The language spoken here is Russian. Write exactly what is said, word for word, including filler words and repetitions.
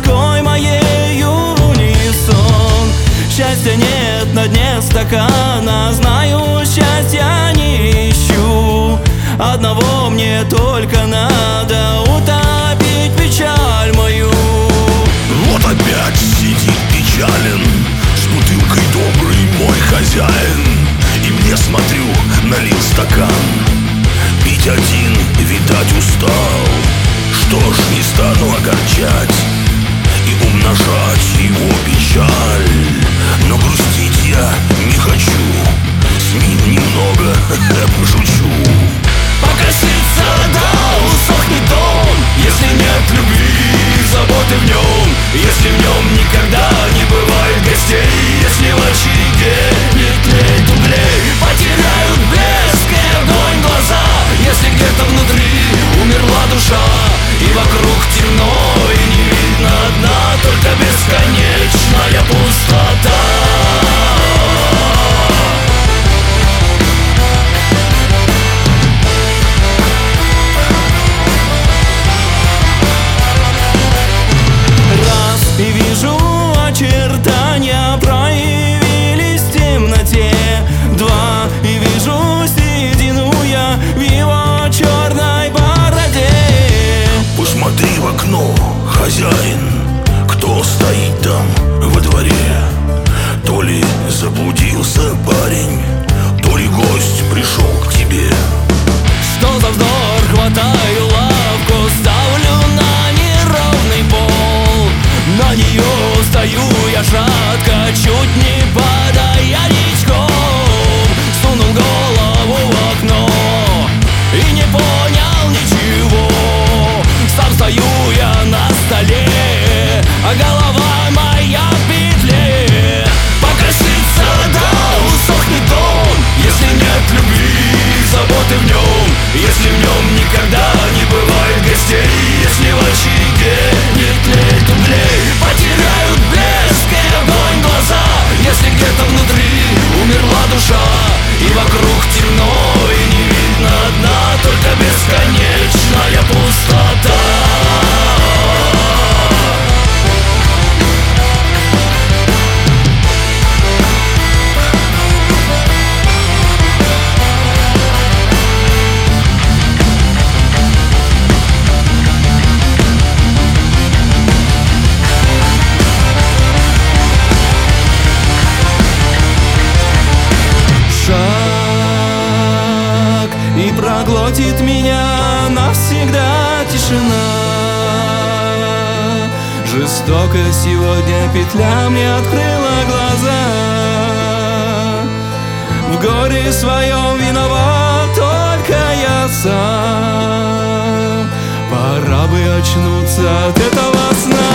тоской моею в унисон. Счастья нет на дне стакана, знаю, счастья не ищу. Одного мне только надо — утопить печаль мою. Вот опять сидит печален с бутылкой добрый мой хозяин. И мне, смотрю, налил стакан. Пить один, видать, устал. Что ж, не стану огорчать и умножать его печаль. Но грустить я не хочу, с ним немного пошучу. Покосится, да усохнет он, если нет любви, заботы в нем. Если в нем никогда не бывает гостей, если в очаге не тлеет углей, потеряют блеск и огонь глаза. Если где-то внутри умерла душа, и вокруг темно, и не видно дна, только бесконечная пустота. И вижу, очертания проявились в темноте. Два, и вижу седину я в его черной бороде. Посмотри в окно, хозяин, кто стоит там во дворе. То ли заблудился парень, то ли гость пришел к тебе. Что за вздор, хватаю лавку, ставлю на неровный пол. На нее стою я шатко, чуть не падая ничком. Сунул голову в окно и не понял ничего. Сам стою я на столе, а голова моя в петле. Покосится, да усохнет он, если нет любви, заботы в нем. Если в нем никогда не бывает гостей, если в очаге не тлеет углей, потеряют блеск и огонь глаза. Если где-то внутри умерла душа, и вокруг темно, и не видно дна, только бесконечная пустота. И проглотит меня навсегда тишина. Жестоко сегодня петля мне открыла глаза. В горе своем виноват только я сам. Пора бы очнуться от этого сна.